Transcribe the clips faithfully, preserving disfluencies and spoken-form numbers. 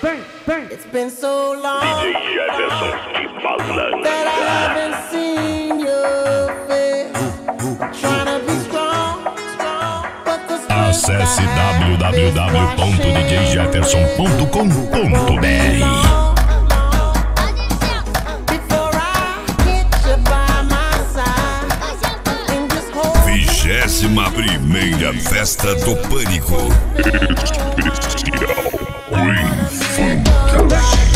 tem, tem. It's been so long D J Jefferson, que balança. that I haven't seen your face. Trying to be strong, strong, but the strength Acesse I have w w w ponto d j jefferson ponto com ponto b r. Vigésima primeira festa do Pânico. Especial Green Fantasy.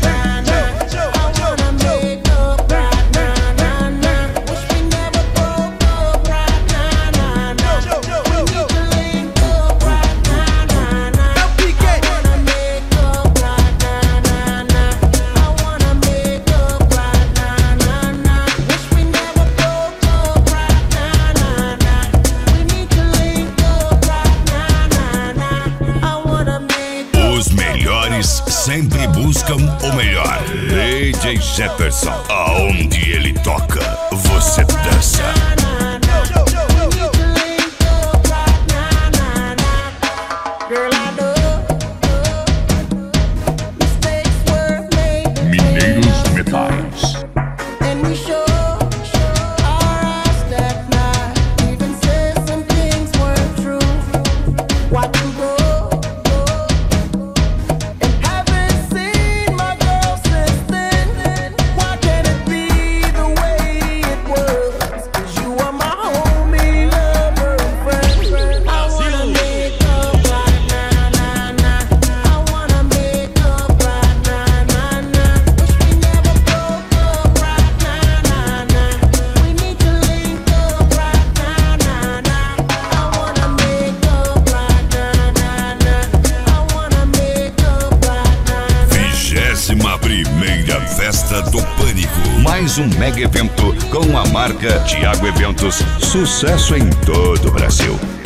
Os melhores sempre buscam o melhor. D J Jefferson, aonde ele toca, você dança. Mineiros Metais. Primeira festa do Pânico. Mais um mega evento com a marca Thiago Eventos. Sucesso em todo o Brasil.